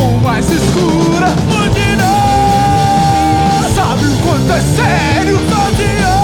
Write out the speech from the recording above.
região mais escura onde não sabe o quanto é sério, sozinho.